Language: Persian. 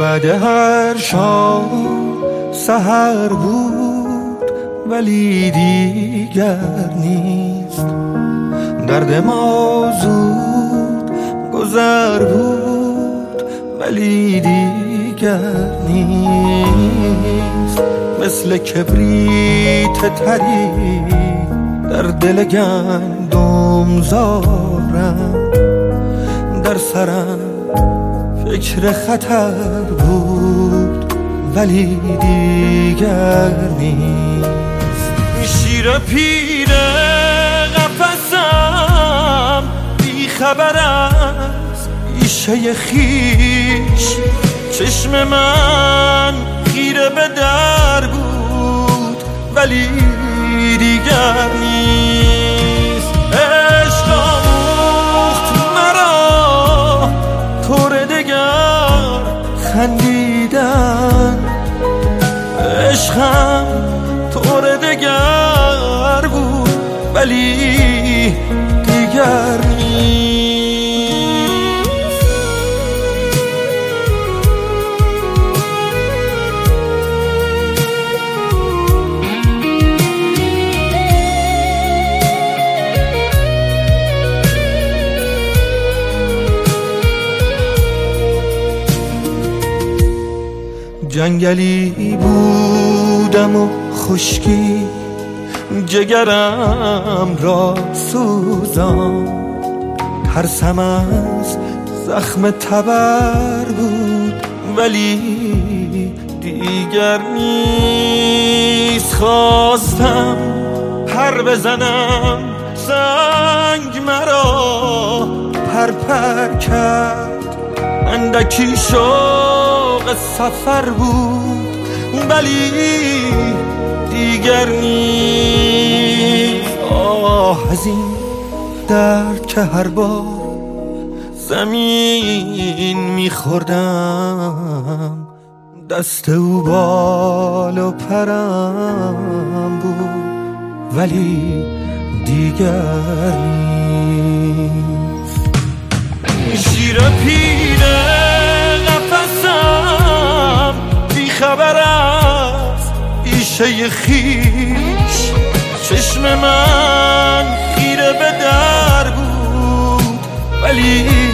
بعد هر شام سحر بود ولی دیگر نیست. درد ما زود گذر بود ولی دیگر نیست. مثل کبریت تری در دل گندم زارم، در سرم فکر خطر بود ولی دیگر نیست. شیر پیر قفسم بی خبر از بیشه خویش، چشم من خیره به در بود ولی دیگر نیست. عشق آموخت مرا طور دگر خندیدن، عشقم طور دگر بود ولی دیگر نیست. جنگلی بودم و خشکی جگرم را سوزان، ترسم از زخم تبر بود ولی دیگر نیست. خواستم پر بزنم سنگ مرا پر کرد، اندکی شوق سفر بود ولی دیگر نیست. آه از این درد که هر بار زمین میخوردم، دست او بال و پرم بود ولی دیگر نیست. شیر پیر قفسم بی خبر از بیشه خویش، چشم من خیره به در بود ولی